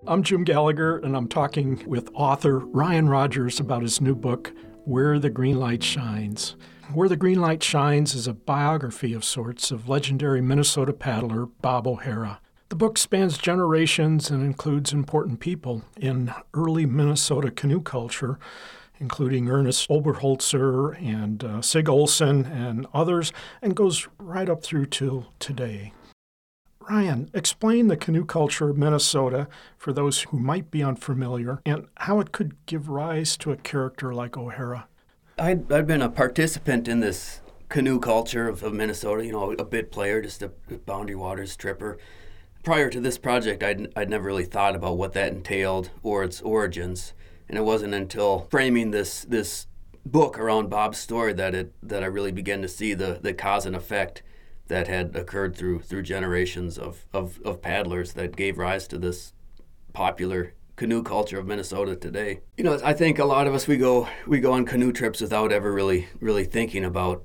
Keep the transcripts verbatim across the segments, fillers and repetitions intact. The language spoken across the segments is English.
I'm Jim Gallagher, and I'm talking with author Ryan Rogers about his new book, Where the Green Light Shines. Where the Green Light Shines is a biography of sorts of legendary Minnesota paddler Bob O'Hara. The book spans generations and includes important people in early Minnesota canoe culture, including Ernest Oberholzer and uh, Sig Olson and others, and goes right up through to today. Ryan, explain the canoe culture of Minnesota for those who might be unfamiliar and how it could give rise to a character like O'Hara. I'd, I'd been a participant in this canoe culture of, of Minnesota, you know, a bit player, just a Boundary Waters tripper. Prior to this project, I'd, I'd never really thought about what that entailed or its origins. And it wasn't until framing this this book around Bob's story that it that I really began to see the, the cause and effect that had occurred through through generations of, of, of paddlers that gave rise to this popular canoe culture of Minnesota today. You know, I think a lot of us we go we go on canoe trips without ever really really thinking about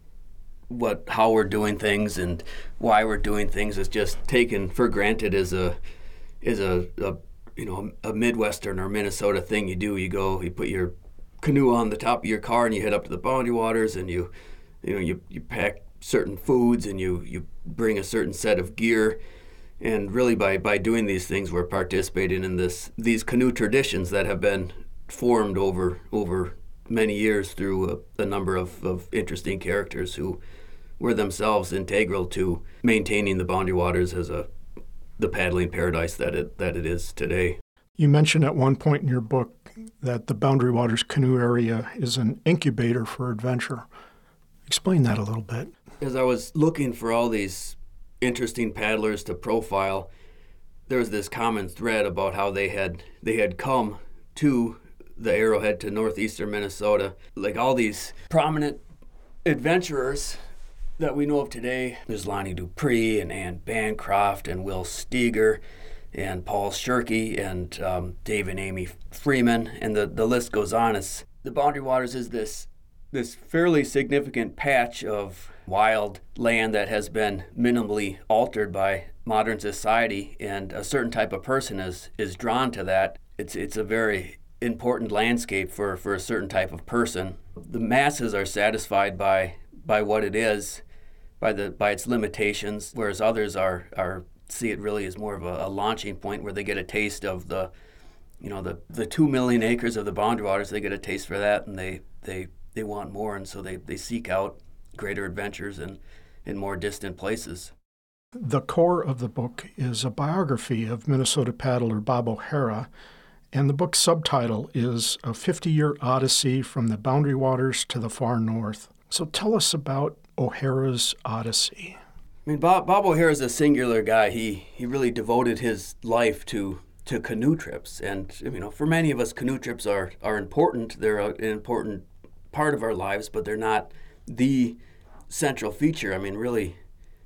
what how we're doing things and why we're doing things. It's just taken for granted as a as a, a you know a Midwestern or Minnesota thing you do. You go, you put your canoe on the top of your car and you head up to the Boundary Waters and you you know you you pack certain foods and you, you bring a certain set of gear, and really by, by doing these things we're participating in this these canoe traditions that have been formed over over many years through a, a number of, of interesting characters who were themselves integral to maintaining the Boundary Waters as a the paddling paradise that it that it is today. You mentioned at one point in your book that the Boundary Waters canoe area is an incubator for adventure. Explain that a little bit. As I was looking for all these interesting paddlers to profile, there was this common thread about how they had they had come to the Arrowhead to northeastern Minnesota. Like all these prominent adventurers that we know of today. There's Lonnie Dupree and Ann Bancroft and Will Steger and Paul Shirky and um, Dave and Amy Freeman, and the, the list goes on. It's, the Boundary Waters is this this fairly significant patch of wild land that has been minimally altered by modern society, and a certain type of person is is drawn to that. It's it's a very important landscape for, for a certain type of person. The masses are satisfied by by what it is, by the by its limitations, whereas others are are see it really as more of a, a launching point where they get a taste of the you know the, the two million acres of the Boundary Waters. They get a taste for that, and they they they want more, and so they, they seek out greater adventures in, in more distant places. The core of the book is a biography of Minnesota paddler Bob O'Hara, and the book's subtitle is A fifty-Year Odyssey from the Boundary Waters to the Far North. So tell us about O'Hara's odyssey. I mean, Bob, Bob O'Hara is a singular guy. He he really devoted his life to to canoe trips, and you know, for many of us, canoe trips are are important. They're an important part of our lives, but they're not the central feature. I mean, really,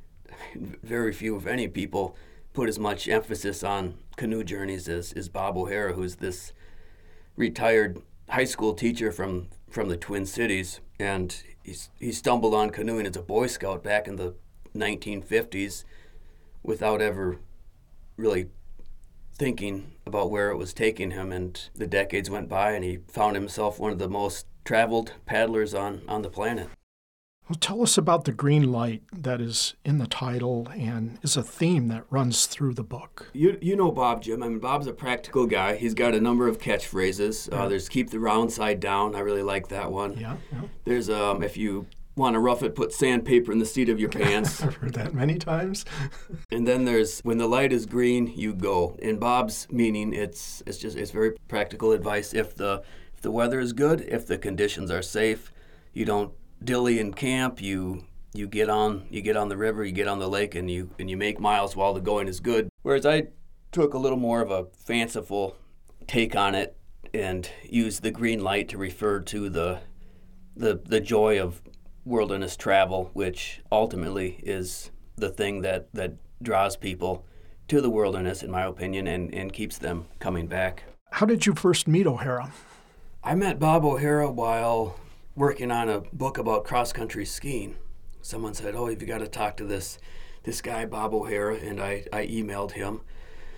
very few, if any, people put as much emphasis on canoe journeys as, as Bob O'Hara, who's this retired high school teacher from, from the Twin Cities, and he's, he stumbled on canoeing as a Boy Scout back in the nineteen fifties without ever really thinking about where it was taking him, and the decades went by and he found himself one of the most traveled paddlers on, on the planet. Well, tell us about the green light that is in the title and is a theme that runs through the book. You you know Bob, Jim. I mean, Bob's a practical guy. He's got a number of catchphrases. Yeah. Uh, there's keep the round side down. I really like that one. Yeah. yeah. There's um if you want to rough it, put sandpaper in the seat of your pants. I've heard that many times. And then there's when the light is green, you go. In Bob's meaning, it's it's just it's very practical advice. If the if the weather is good, if the conditions are safe, you don't dilly in camp. You you get on you get on the river, you get on the lake, and you and you make miles while the going is good. Whereas I took a little more of a fanciful take on it and used the green light to refer to the the the joy of wilderness travel, which ultimately is the thing that, that draws people to the wilderness, in my opinion, and, and keeps them coming back. How did you first meet O'Hara? I met Bob O'Hara while working on a book about cross-country skiing. Someone said, oh, you've got to talk to this this guy, Bob O'Hara, and I, I emailed him.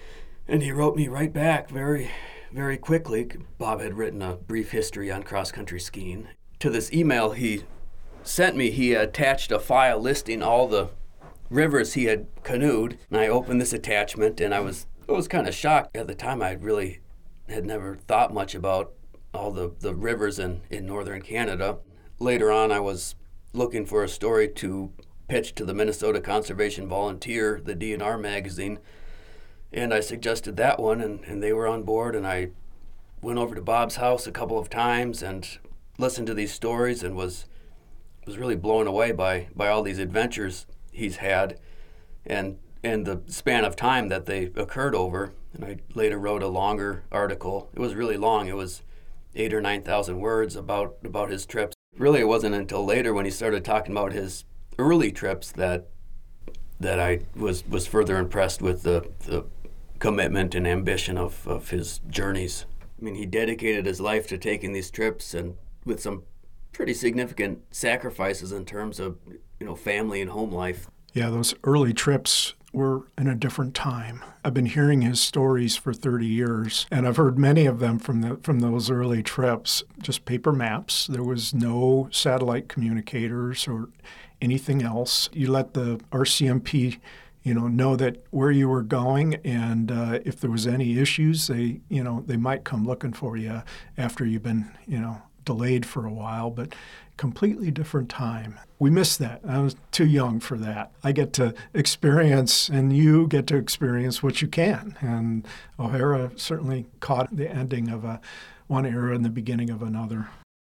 And he wrote me right back very, very quickly. Bob had written a brief history on cross-country skiing. To this email he sent me, he attached a file listing all the rivers he had canoed. And I opened this attachment, and I was I was kind of shocked. At the time, I really had never thought much about all the, the rivers in, in northern Canada. Later on, I was looking for a story to pitch to the Minnesota Conservation Volunteer, the D N R magazine, and I suggested that one, and, and they were on board, and I went over to Bob's house a couple of times and listened to these stories and was was really blown away by, by all these adventures he's had and and the span of time that they occurred over. And I later wrote a longer article. It was really long. It was eight or nine thousand words about, about his trips. Really, it wasn't until later when he started talking about his early trips that that I was, was further impressed with the, the commitment and ambition of, of his journeys. I mean, he dedicated his life to taking these trips, and with some pretty significant sacrifices in terms of, you know, family and home life. Yeah, those early trips were in a different time. I've been hearing his stories for thirty years, and I've heard many of them from the from those early trips. Just paper maps. There was no satellite communicators or anything else. You let the R C M P, you know, know that where you were going, and uh, if there was any issues, they, you know, they might come looking for you after you've been, you know, delayed for a while, but completely different time. We missed that. I was too young for that. I get to experience, and you get to experience what you can. And O'Hara certainly caught the ending of a one era and the beginning of another.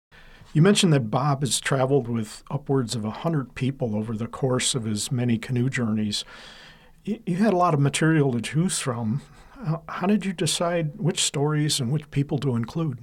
You mentioned that Bob has traveled with upwards of one hundred people over the course of his many canoe journeys. You had a lot of material to choose from. How did you decide which stories and which people to include?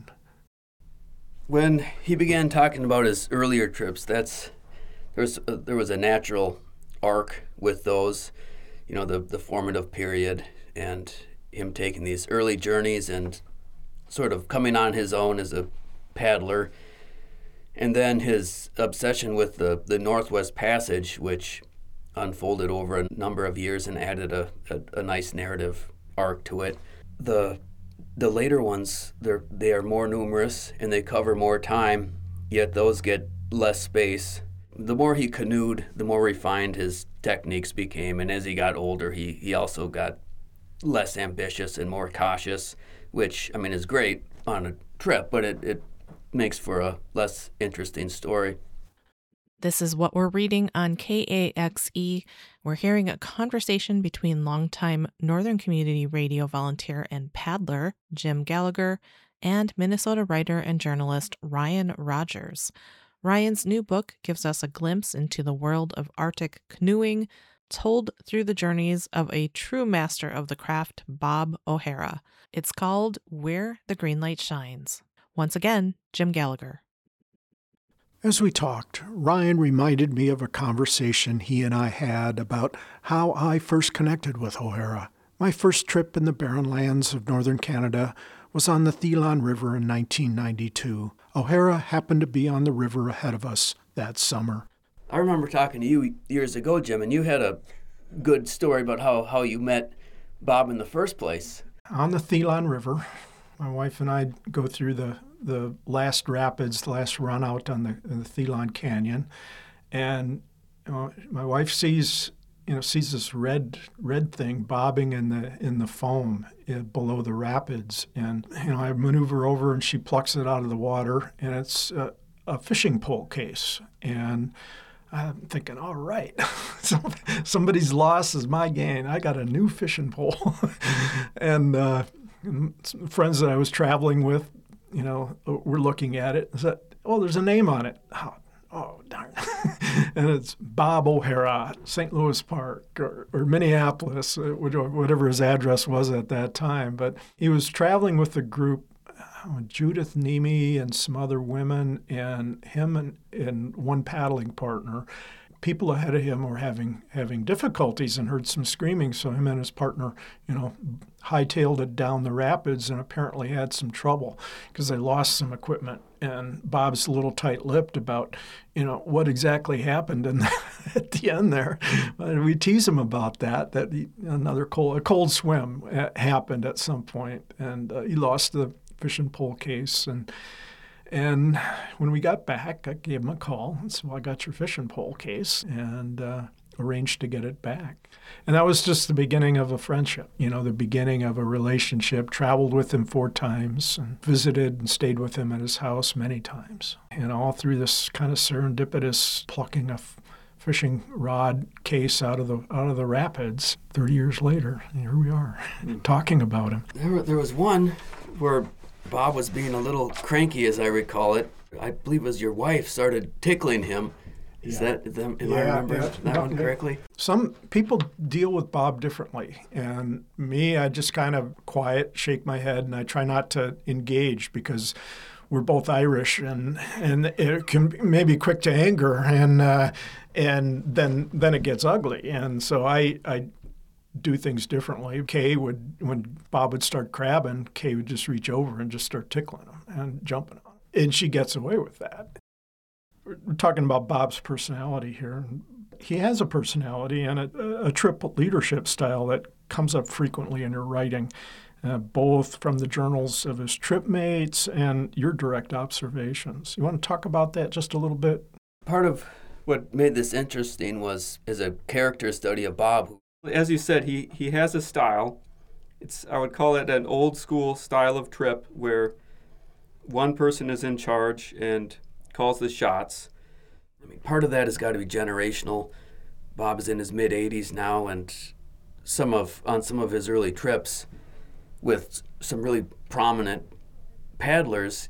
When he began talking about his earlier trips, that's there was a, there was a natural arc with those, you know, the the formative period, and him taking these early journeys and sort of coming on his own as a paddler, and then his obsession with the, the Northwest Passage, which unfolded over a number of years and added a, a, a nice narrative arc to it. The The later ones, they're, they are more numerous and they cover more time, yet those get less space. The more he canoed, the more refined his techniques became, and as he got older, he, he also got less ambitious and more cautious, which, I mean, is great on a trip, but it, it makes for a less interesting story. This is what we're reading on K A X E. We're hearing a conversation between longtime Northern Community Radio volunteer and paddler Jim Gallagher and Minnesota writer and journalist Ryan Rogers. Ryan's new book gives us a glimpse into the world of Arctic canoeing, told through the journeys of a true master of the craft, Bob O'Hara. It's called Where the Green Light Shines. Once again, Jim Gallagher. As we talked, Ryan reminded me of a conversation he and I had about how I first connected with O'Hara. My first trip in the Barren Lands of northern Canada was on the Thelon River in nineteen ninety-two. O'Hara happened to be on the river ahead of us that summer. I remember talking to you years ago, Jim, and you had a good story about how, how you met Bob in the first place. On the Thelon River, my wife and I go through the the last rapids, the last run out on the, the Thelon Canyon, and you know, my wife sees you know sees this red red thing bobbing in the in the foam below the rapids, and you know I maneuver over and she plucks it out of the water, and it's a, a fishing pole case, and I'm thinking, all right, somebody's loss is my gain. I got a new fishing pole, and uh, friends that I was traveling with, you know, we're looking at it and said, oh, there's a name on it. Oh, oh darn. And it's Bob O'Hara, Saint Louis Park or, or Minneapolis, whatever his address was at that time. But he was traveling with a group, uh, Judith Nemi and some other women, and him and, and one paddling partner. People ahead of him were having having difficulties and heard some screaming, so him and his partner, you know, hightailed it down the rapids and apparently had some trouble because they lost some equipment and Bob's a little tight-lipped about, you know, what exactly happened in the, at the end there. And we tease him about that, that he, another cold, a cold swim happened at some point, and uh, he lost the fishing pole case. And and when we got back, I gave him a call and said, well, I got your fishing pole case, and uh, arranged to get it back. And that was just the beginning of a friendship, you know, the beginning of a relationship. Traveled with him four times and visited and stayed with him at his house many times. And all through this kind of serendipitous plucking a f- fishing rod case out of the out of the rapids, thirty years later, here we are, talking about him. There, there was one where Bob was being a little cranky, as I recall it. I believe it was your wife started tickling him. Is Yeah. that, am I Yeah, remembering yeah. that one correctly? Some people deal with Bob differently, and me, I just kind of quiet, shake my head, and I try not to engage because we're both Irish, and and it can maybe quick to anger, and uh, and then then it gets ugly, and so I I do things differently. Kay would, when Bob would start crabbing, Kay would just reach over and just start tickling him and jumping on him, and she gets away with that. We're talking about Bob's personality here. He has a personality and a, a trip leadership style that comes up frequently in your writing, uh, both from the journals of his trip mates and your direct observations. You want to talk about that just a little bit? Part of what made this interesting was as a character study of Bob. As you said, he, he has a style. It's I would call it an old school style of trip where one person is in charge and calls the shots. I mean, part of that has got to be generational. Bob is in his mid eighties now, and some of on some of his early trips with some really prominent paddlers,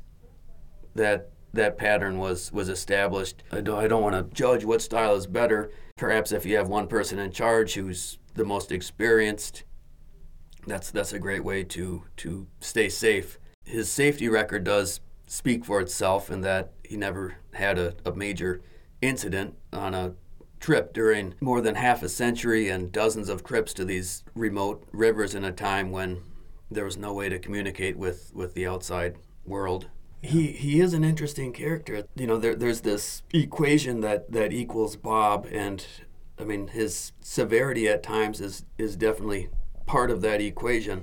that that pattern was was established. I don't I don't want to judge what style is better. Perhaps if you have one person in charge who's the most experienced, that's that's a great way to to stay safe. His safety record does speak for itself in that he never had a, a major incident on a trip during more than half a century and dozens of trips to these remote rivers in a time when there was no way to communicate with, with the outside world. He he is an interesting character. You know, there there's this equation that, that equals Bob, and I mean his severity at times is, is definitely part of that equation.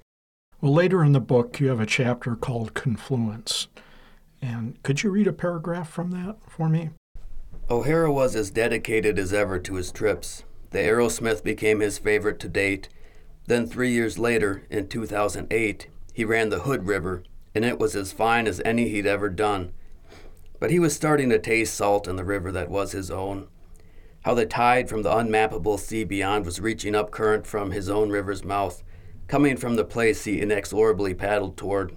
Well, later in the book, you have a chapter called Confluence. And could you read a paragraph from that for me? O'Hara was as dedicated as ever to his trips. The Arrowsmith became his favorite to date. Then three years later, in two thousand eight, he ran the Hood River, and it was as fine as any he'd ever done. But he was starting to taste salt in the river that was his own. How the tide from the unmappable sea beyond was reaching up current from his own river's mouth, coming from the place he inexorably paddled toward.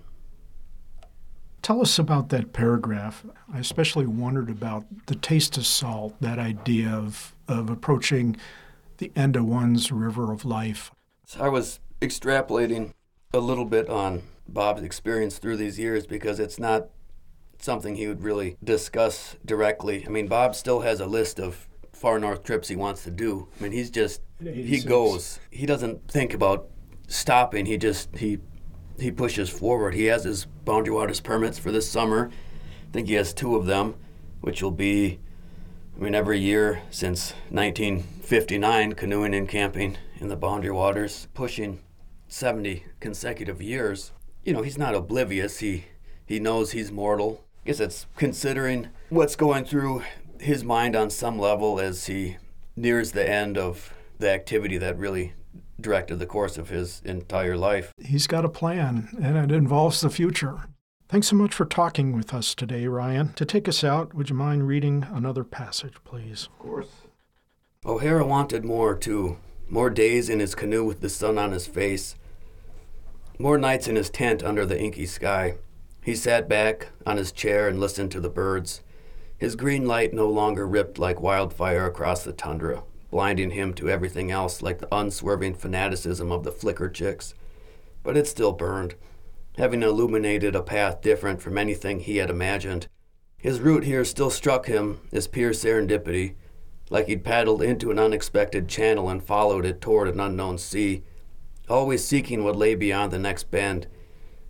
Tell us about that paragraph. I especially wondered about the taste of salt, that idea of, of approaching the end of one's river of life. So I was extrapolating a little bit on Bob's experience through these years because it's not something he would really discuss directly. I mean, Bob still has a list of far north trips he wants to do. I mean, he's just, he goes. He doesn't think about stopping. He just, he he pushes forward. He has his Boundary Waters permits for this summer. I think he has two of them, which will be, I mean, every year since nineteen fifty-nine, canoeing and camping in the Boundary Waters, pushing seventy consecutive years. You know, he's not oblivious. He he knows he's mortal. I guess it's considering what's going through his mind on some level as he nears the end of the activity that really directed the course of his entire life. He's got a plan, and it involves the future. Thanks so much for talking with us today, Ryan. To take us out, would you mind reading another passage, please? Of course. O'Hara wanted more, too. More days in his canoe with the sun on his face. More nights in his tent under the inky sky. He sat back on his chair and listened to the birds. His green light no longer ripped like wildfire across the tundra, blinding him to everything else like the unswerving fanaticism of the flicker chicks. But it still burned, having illuminated a path different from anything he had imagined. His route here still struck him as pure serendipity, like he'd paddled into an unexpected channel and followed it toward an unknown sea, always seeking what lay beyond the next bend,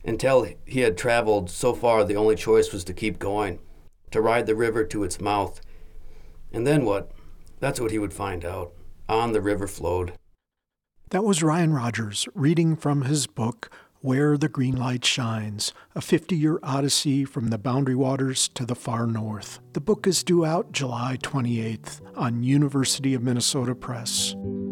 Until he had traveled so far, the only choice was to keep going, to ride the river to its mouth. And then what? That's what he would find out. On the river flowed. That was Ryan Rogers reading from his book, Where the Green Light Shines, a fifty-year odyssey from the Boundary Waters to the far north. The book is due out July twenty-eighth on University of Minnesota Press.